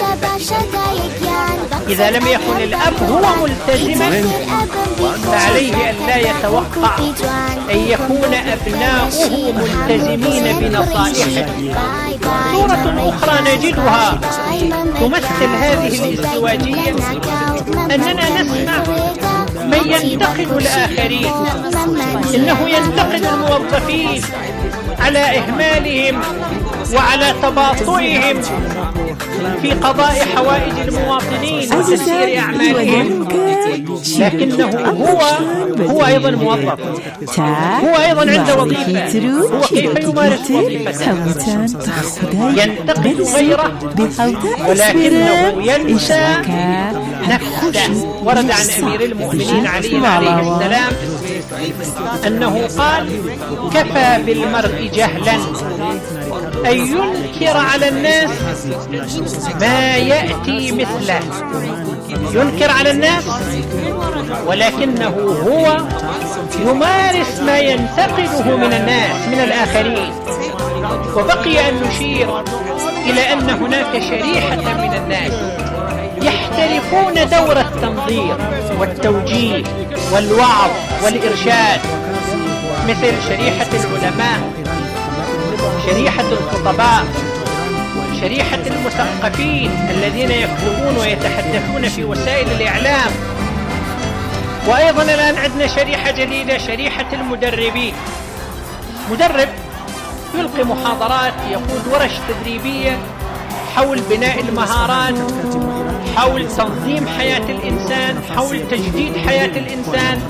S14: إذا لم يكن الأب هو ملتزما فعليه أن لا يتوقع أن يكون أبناؤه ملتزمين بنصائحه. صورة أخرى نجدها تمثل هذه الازدواجية أننا نسمع من ينتقد الآخرين، إنه ينتقد الموظفين على إهمالهم وعلى تباطؤهم في قضاء حوائج المواطنين وتسيير أعمالهم، لكنه هو أيضا موظف، هو أيضا عنده وظيفة، هو كيف يمارس وظيفته؟ ينتقد غيره ولكنه ينسى نفسه. ورد عن أمير المؤمنين علي عليه السلام أنه قال: كفى بالمرء جهلا أن ينكر على الناس ما يأتي مثله. ينكر على الناس ولكنه هو يمارس ما ينتقده من الناس من الآخرين. وبقي أن نشير إلى أن هناك شريحة من الناس يحترفون دور التنظير والتوجيه والوعظ والإرشاد، مثل شريحة العلماء، شريحة الخطباء، شريحة المثقفين الذين يكتبون ويتحدثون في وسائل الإعلام. وأيضا الآن عندنا شريحة جديدة، شريحة المدربين. مدرب يلقي محاضرات، يقود ورش تدريبية حول بناء المهارات، حول تنظيم حياة الإنسان، حول تجديد حياة الإنسان.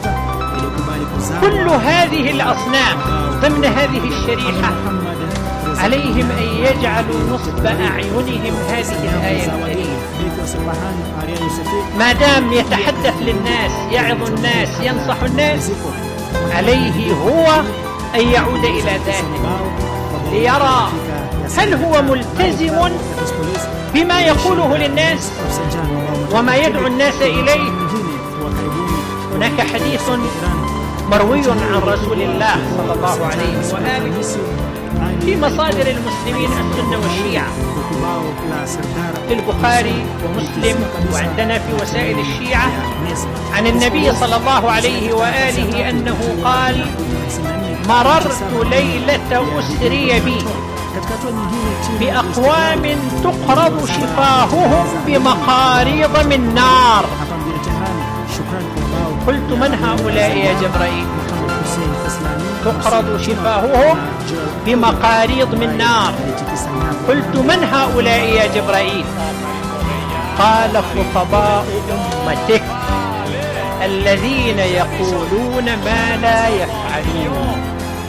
S14: كل هذه الأصناف ضمن هذه الشريحة عليهم أن يجعلوا نصب أعينهم هذه الآية الكريمة. ما دام يتحدث للناس، يعظ الناس، ينصح الناس، عليه هو أن يعود إلى ذاته ليرى هل هو ملتزم بما يقوله للناس وما يدعو الناس إليه. هناك حديث مروي عن رسول الله صلى الله عليه وآله في مصادر المسلمين السنة والشيعة، في البخاري ومسلم وعندنا في وسائل الشيعة، عن النبي صلى الله عليه وآله أنه قال: مررت ليلة أسري بي بأقوام تقرض شفاههم بمقاريض من نار. قلت من هؤلاء يا جبرائيل؟ تقرض شفاههم بمقاريض من نار. قلت من هؤلاء يا جبرائيل؟ قال خطباء أمتك الذين يقولون ما لا يفعلون.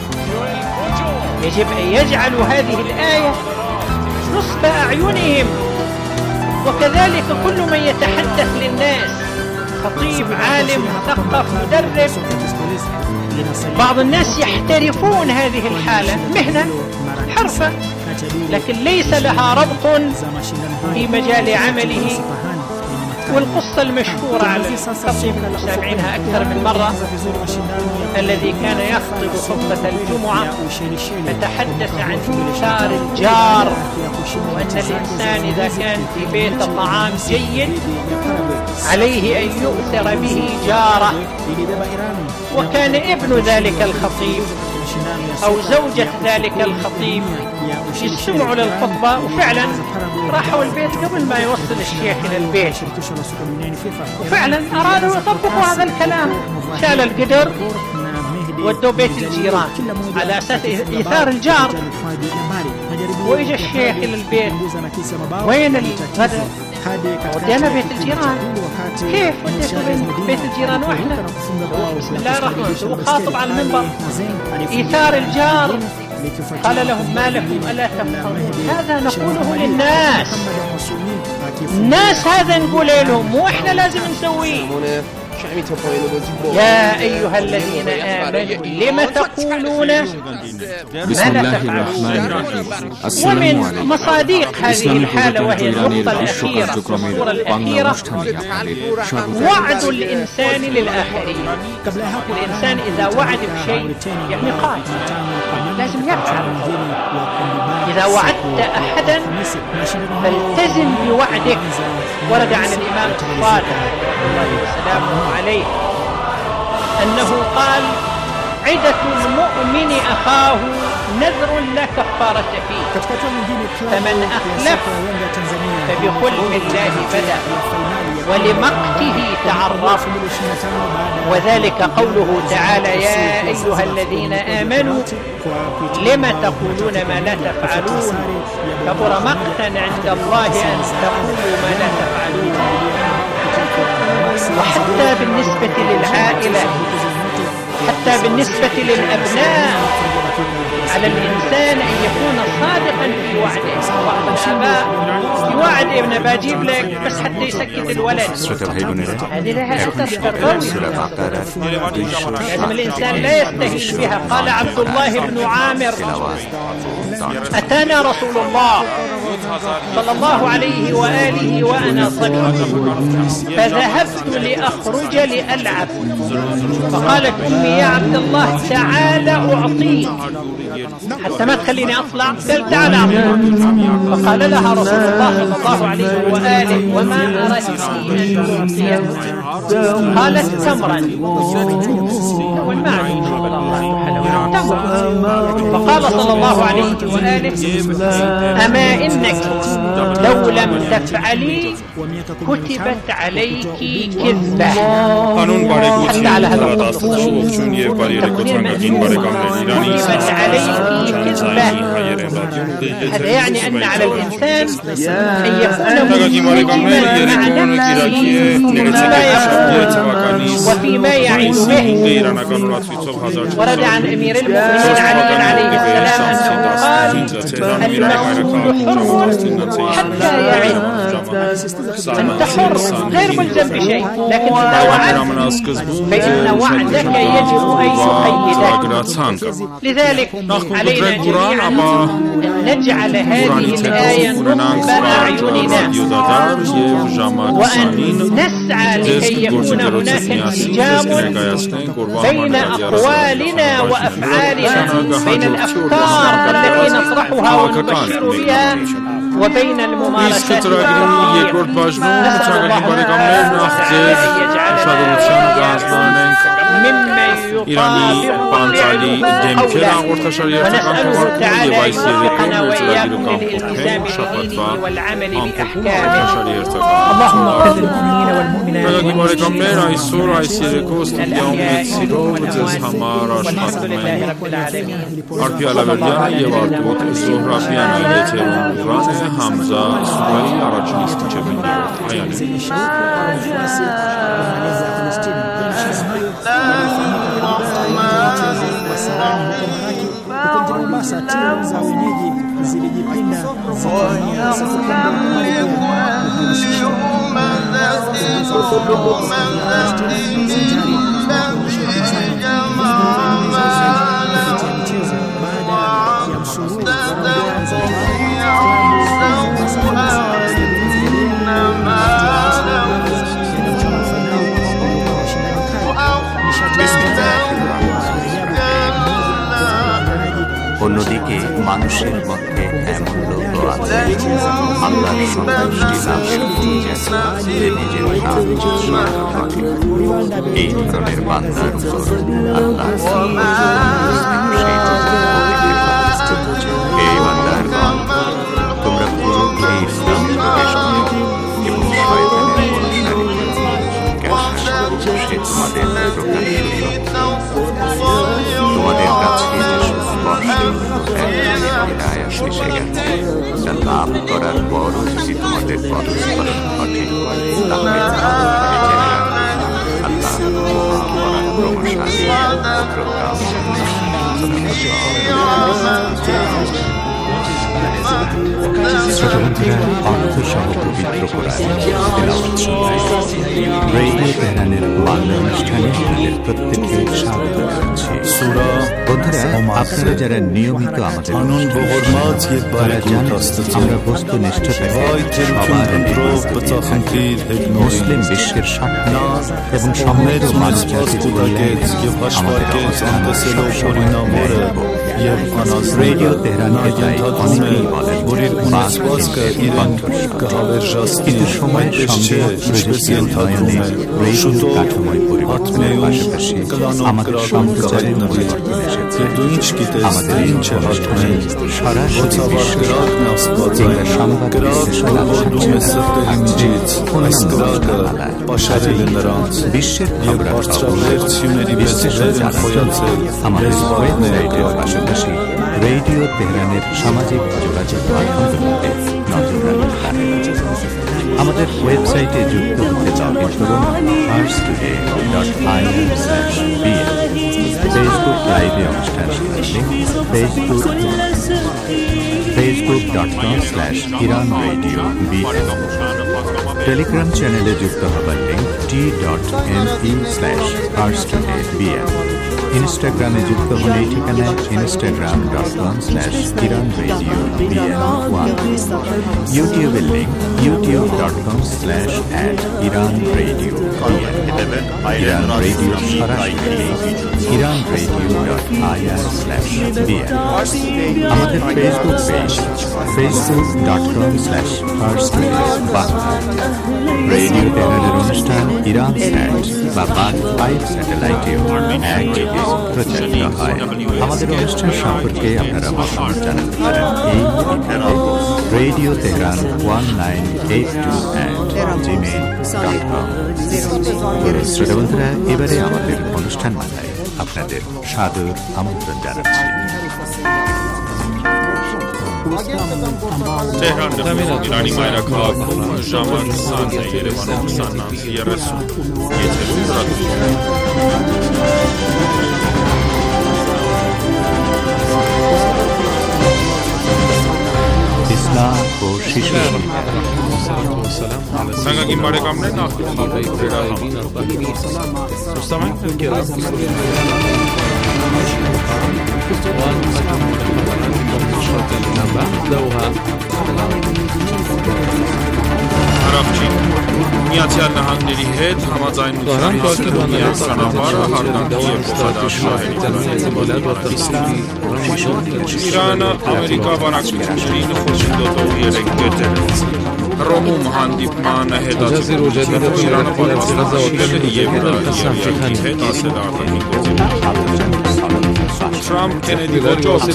S14: يجب أن يجعلوا هذه الآية نصب أعينهم. وكذلك كل من يتحدث للناس، خطيب، عالم، مثقف، مدرب. بعض الناس يحترفون هذه الحالة مهنة، حرفة، لكن ليس لها ربط في مجال عمله. والقصة المشهورة على الخطيب سامعينها أكثر من مرة، الذي كان يخطب خطبة الجمعة فتحدث عن إيثار الجار، وأن الإنسان إذا كان في بيت طعام جيد عليه أن يؤثر به جاره. وكان ابن ذلك الخطيب أو زوجة ذلك الخطيب يستمعوا للخطبة، وفعلا راحوا البيت قبل ما يوصل الشيخ إلى البيت، وفعلا أرادوا يطبقوا هذا الكلام. شال القدر ودوا بيت الجيران على أساس إيثار الجار. وإجا الشيخ إلى البيت، وين الغداء؟ ودينا بيت الجيران. كيف وديتوا بيت الجيران وإحنا؟ بسم الله الرحمن الرحيم، وخاطب على المنبر إيثار الجار. قال لهم ما لكم ألا تفقهون؟ هذا نقوله للناس، الناس هذا نقول لهم، وإحنا لازم نسويه. يا أيها الذين آمنوا لم تقولون ما لا تفعلون. ومن مصادق هذه الحالة وهي النقطة الأخيرة، الصورة الأخيرة، وعد الإنسان للآخرين. الإنسان إذا وعد بشيء يعني قال لازم يفعل. إذا وعدت أحدا فالتزم بوعدك. ورد عن الإمام الصادق الله وسلامه عليه أنه قال عدة المؤمن أخاه نذر لا كفارة فيه، فمن أخلف فبخلف الله بدأ ولمقته تعرف. وذلك قوله تعالى يا أيها الذين آمنوا لم تقولون ما لا تفعلون كبر مقتا عند الله أن تقولوا ما لا تفعلون. وحتى بالنسبة للعائلة، حتى بالنسبة للأبناء، على الإنسان أن يكون صادقا في وعده. بعض الآباء يوعد ابنه بجيب لك بس حتى يسكت الولد، هذه لها أثر قوي. لازم الإنسان لا يستهين بها. قال عبد الله بن عامر أتانا رسول الله صلى الله عليه وآله وأنا صغير فذهبت لأخرج لألعب، فقالت أمي يا عبد الله تعال أعطيك، حتى ما تخليني أطلع، قال تعال أعطيك. فقال لها رسول الله صلى الله عليه وآله وما أردت أن تعطيه؟ قالت تمرا. والمعنى فقال صلى الله عليه وآله أما إنك لو لم تفعلي كتبت عليك كذبة. حتى على هذا القول كتبت عليك كذبة. هذا يعني أن على الإنسان أن يكون ملتزما مع نفسه وفيما يعين به. ورد عن أمير المؤمنين علي عليه السلام أنه قال المسؤول حر حتى يعين. أنت حر غير ملزم بشيء، لكن إذا وعدت فإن وعدك يجب أن يقيدك. لذلك علينا جميعا أن نجعل هذه الآية نصب أعيننا، وأن نسعى لكي يكون هناك انسجام بين أقوالنا وأفعالنا، بين الأفكار التي نطرحها ونبشر بها وبين الممارسات. نسأل الله أن يجعلنا
S15: ایرانی پانتالی دمکر آغرت شریعت
S14: ونسأله تعالى أن يوفقنا وإياكم
S15: كان
S14: للالتزام بدينه والعمل بأحكامه.
S15: اللهم
S14: اغفر للمؤمنين والمؤمنات والحمد لله رب العالمين.
S15: Hamza Subayı aracılısı
S16: অন্যদিকে মানুষের মধ্যে এমন লোক আছে আল্লাহর সন্তুষ্টি লাভের জন্য নিজের এই ধরনের বান্দার উপর আল্লাহ এই বান্দার তোমরা পুরোপুরি ইসলাম প্রবেশ করো এবং শয়তানের অনুসারী সে তোমাদের প্রকাশ্য তোমাদের কাছে এসে গেছে তা লাভ করার পরও যদি তোমাদের পদস্খলন ঘটে তাহলে অর্থসহ পবিত্র রেডিও তেহরানের বাংলা অনুষ্ঠানে আপনাদের প্রত্যেককে স্বাগত জানাচ্ছি। বন্ধুরা, আপনারা যারা নিয়মিত আমাদের আমরা বস্তুনিষ্ঠতাকে মুসলিম বিশ্বের স্বার্থে এবং সমৃদ্ধ মানব জাতির আমাদের রেডিও তেহরানকে তাই অনেকেই বলেন কিন্তু সময়ের সঙ্গে প্রযুক্তি উন্নয়নে রেডিও কাঠামোয় পরিবর্তনের পাশাপাশি আমাদের সম্প্রচারের পরিবর্তন এসেছে। আমাদের এই অনুষ্ঠানে সরাসরি সংবাদ বিশ্বের আমাদের ওয়েবসাইটের পাশাপাশি রেডিও তেহরানের সামাজিক যোগাযোগ মাধ্যমগুলোতে নজর রাখতে আমাদের ওয়েবসাইটে যুক্ত হতে লগ ইন করুন farstoday.ir/bn ফেসবুক লাইভে অনুষ্ঠান facebook.com/iranradio.bn টেলিগ্রাম চ্যানেলে যুক্ত হবার লিঙ্ক t.me/farstodaybn ইনস্টাগ্রামে যুক্ত হলে এই ঠিকানায় instagram.com/iranradio.bn1 ইউটিউবের লিঙ্ক youtube.com/@iranradio ইরান রেডিও সরাসরি iranradio.ir/bn আমাদের ফেসবুক পেজ facebook.com/farstoday রেডিও তেহরানের অনুষ্ঠান ইরান স্যাট বা বাগ 5 স্যাটেলাইটেও একযোগে প্রচারিত হয়। আমাদের অনুষ্ঠান সম্পর্কে আপনারা মতামত জানাতে পারেন এই রেডিও তেহরান 1982@gmail.com। শ্রোতা বন্ধুরা, এবারে আমাদের অনুষ্ঠান মাথায় আপনাদের সাদর আমন্ত্রণ জানাচ্ছি।
S15: تهران ایرانی مایرا کاکو جامان سانه ایروان سانا یرسو
S16: ইসলাম ও শিশু
S15: سنگا این باره کام نه مستمعین الكرام عراقچی միացյալ նահանգների հետ համաձայնության սանաբարը հարգանքի Իրանը ամերիկա բանակցություններին խոչընդոտող 3 կետերից Ռոմում
S1: تجزر جديدة في غزة وتشمل القسام في خان
S15: ترامب کندی گفت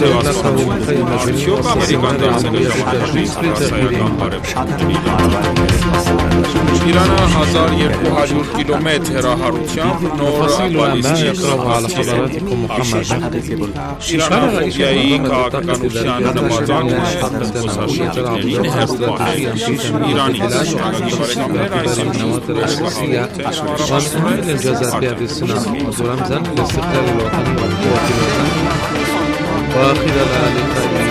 S15: ایران 1100 کیلومتر هاروتیام نور
S1: يقرأ على حضراتكم محمد
S15: ایران رویایی کاکانوشیان نمازان ایرانی
S1: النواتر الأساسية ومن أهم الإنجازات في هذه الصناعة ورمزا للاستقلال الوطني والقوة الوطنية. وخلال لقائه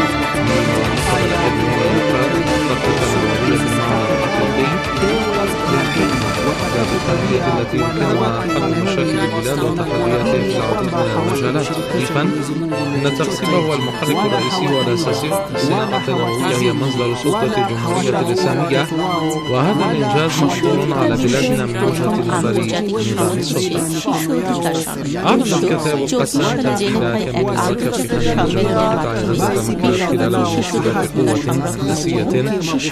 S1: التي يمكنها حل مشاكل البلاد وتحدياتها في العديد من المجالات. ضيفا ان التقسيم هو المحرك الرئيسي والاساسي للصناعه النوويه هي مصدر سلطه الجمهوريه الاسلاميه، وهذا الانجاز مشكور على بلادنا من وجهه نظر نظام السلطه. اعلن الكتاب قسام تنفيذات المتذكر في خلال جنوب قطاع غزه من خلال مشكله قوه هندسيه